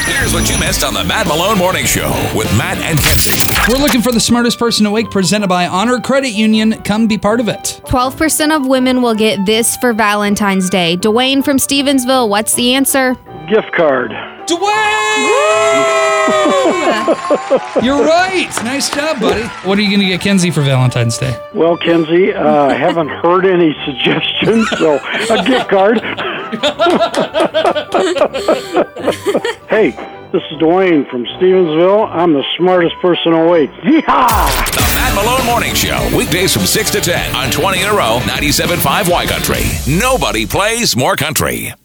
Here's what you missed on the Matt Malone Morning Show with Matt and Kenzie. We're looking for the smartest person awake, presented by Honor Credit Union. Come be part of it. 12% of women will get this for Valentine's Day. Dwayne from Stevensville, what's the answer? Gift card. Dwayne! You're right. Nice job, buddy. What are you going to get Kenzie for Valentine's Day? Well, Kenzie, I haven't heard any suggestions, so a gift card. Hey, this is Dwayne from Stevensville. I'm the smartest person awake. Yeehaw! The Matt Malone Morning Show, weekdays from 6 to 10 on 20 in a row, 97.5 Y Country. Nobody plays more country.